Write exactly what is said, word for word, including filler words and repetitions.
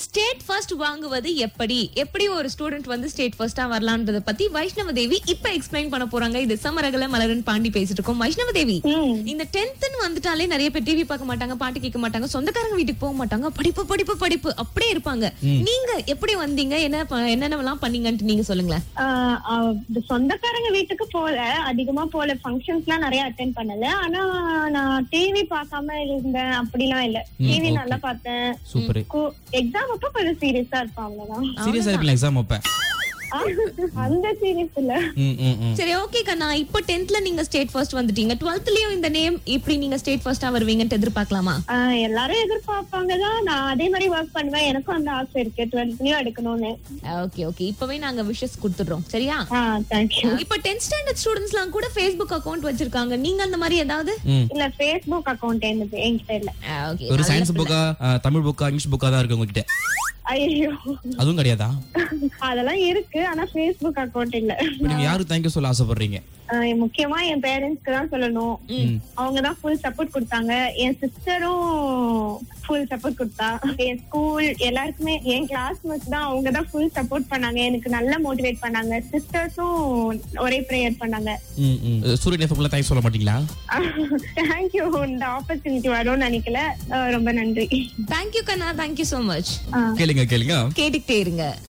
State first வாங்குவது எப்படி எப்படி ஒரு ஸ்டூடெண்ட் வந்து ஸ்டேட் ஃபர்ஸ்டா வரலாம்ன்றத பத்தி வைஷ்ணவ தேவி இப்ப எக்ஸ்பிளைன் பண்ண போறாங்க. இது சமரகல மலரன் பாண்டி பேசிட்டு இருக்கோம். வைஷ்ணவ தேவி, இந்த டென்த்னு வந்துட்டாலே நிறைய பேர் டிவி பார்க்க மாட்டாங்க, பாட்டு கேட்க மாட்டாங்க, சொந்தக்காரங்க வீட்டுக்கு போக மாட்டாங்க, படிப்பு படிப்பு படிப்பு அப்படியே இருப்பாங்க. நீங்க எப்படி வந்தீங்க, என்ன என்னென்னலாம் பண்ணீங்கன்னு நீங்க சொல்லுங்களேன். சொந்தக்காரங்க வீட்டுக்கு போல, அதிகமா போல, ஃபங்க்ஷன்ஸ்லாம் நிறைய அட்டென்ட் பண்ணல. ஆனா நான் டிவி பார்க்காம இருந்தேன் அப்படிலாம் இல்ல. டிவி நல்லா பார்த்தேன். எக்ஸாம் அப்ப கொஞ்சம் சீரியஸா இருப்பாங்கதான். சீரியஸா இருப்பீங்க எக்ஸாம் அப்ப? அந்த சீரியஸ் இல்ல. சரி, ஓகே கண்ணா. இப்போ டென்த்ல நீங்க ஸ்டேட் ஃபர்ஸ்ட் வந்துட்டீங்க. டுவெல்த்லயும் இந்த நேம் இப்படி நீங்க ஸ்டேட் ஃபர்ஸ்டா வருவீங்கன்னு எதிர்பார்க்கலாமா? எல்லாரும் எதிர்பார்ப்பாங்கதான். நான் அதே மாதிரி ஒர்க் பண்ணுவேன். எனக்கும் அந்த ஆசை இருக்கு டுவெல்த்லயும் எடுக்கணும்னு. ஓகே ஓகே இப்பவே நாங்க விஷஸ் கொடுத்துறோம். சரியா? தேங்க்யூ. இப்போ டென்த் ஸ்டாண்டர்ட் ஸ்டூடண்ட்ஸ்லாம் கூட ஃபேஸ்புக் அக்கவுண்ட் வச்சிருக்காங்க. நீங்க அந்த மாதிரி ஏதாவது? இல்ல, ஃபேஸ்புக் அக்கவுண்ட் என்கிட்ட இல்ல. ஓகே. ஒரு சயின்ஸ் புக்கா, தமிழ் புக்கா, இங்கிலீஷ் புக்கா தான் இருக்கு உங்ககிட்ட? ஐயோ, அதுவும் கிடையாதா? அதெல்லாம் இருக்கு, ஆனா ஃபேஸ்புக் அக்கவுண்ட் இல்ல. நீங்க யாருக்கு தேங்க்யூ சொல்ல ஆசைப்படுறீங்க? முக்கியமா என் பேரண்ட்ஸ்க்கு தான் சொல்லணும். அவங்கதான் ஃபுல் சப்போர்ட் கொடுத்தாங்க. என் சிஸ்டரும் ஃபுல் சப்போர்ட் கொடுத்தா. என் ஸ்கூல் எல்லாருக்குமே, என் கிளாஸ்மேட்ஸ் தான், அவங்க தான் ஃபுல் சப்போர்ட் பண்ணாங்க. எனக்கு நல்லா மோட்டிவேட் பண்ணாங்க. சிஸ்டர்ஸும் ஒரே ப்ரேயர் பண்ணாங்க. சூரியன் எஃப்எம்ல தேங்க்ஸ் சொல்ல மாட்டீங்களா? தேங்க்யூ. இந்த ஆப்பர்ச்சுனிட்டி வரும்னு நினைக்கல. ரொம்ப நன்றி. தேங்க்யூ கண்ணா, தேங்க்யூ சோ மச். கேளுங்க கேளுங்க கேட்டுக்கிட்டே இருங்க.